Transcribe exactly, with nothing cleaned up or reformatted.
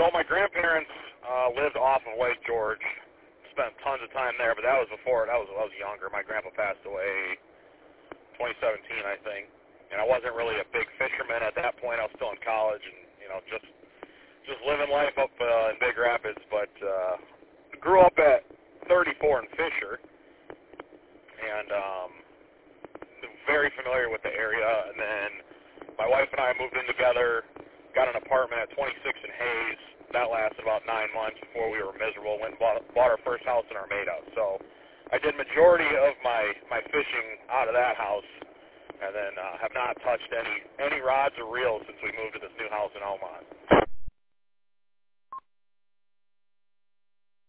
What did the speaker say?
So my grandparents uh, lived off of Lake George. Spent tons of time there, but that was before. That was when I was younger. My grandpa passed away twenty seventeen, I think. And I wasn't really a big fisherman at that point. I was still in college and, you know, just just living life up uh, in Big Rapids. But uh, grew up at thirty-four in Fisher, and um, very familiar with the area. And then my wife and I moved in together, got an apartment at twenty-six in Hayes. That lasted about nine months before we were miserable. Went and bought, bought our first house in Armada. So I did majority of my, my fishing out of that house, and then uh, have not touched any any rods or reels since we moved to this new house in Omaha.